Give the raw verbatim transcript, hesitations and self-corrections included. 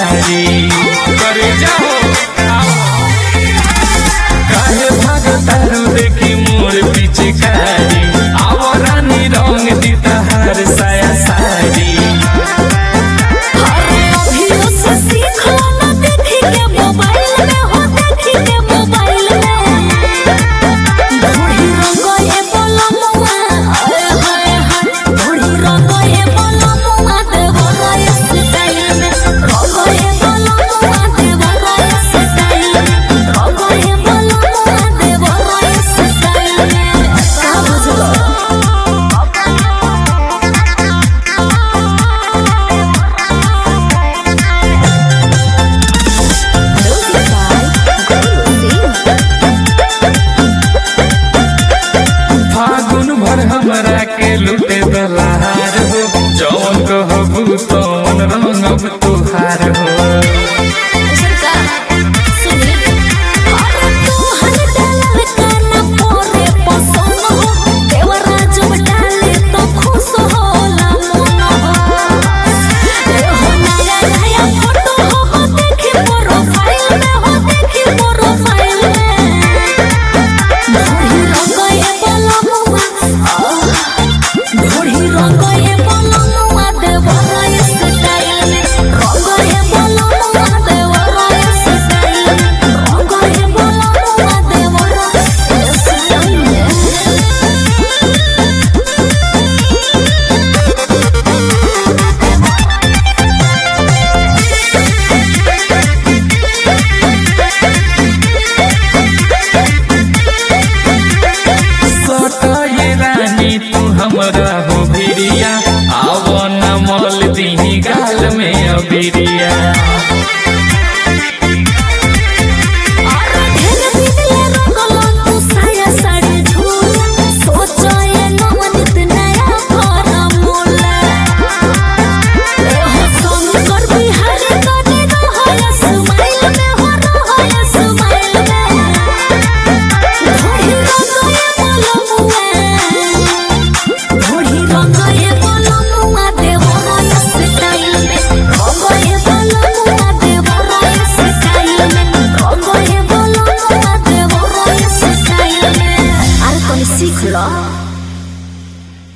सारी करे जाओ काहे भागतारू देखी मोर पीछे कारी आओ रानी रंग दीता हर साया सारी हमरा के लुटे दलार हो जौन कहबू तौन रंगब तुहार हो हमरा हो भिरिया आवो न मोल दीही गाल में अबिरिया सीख लो।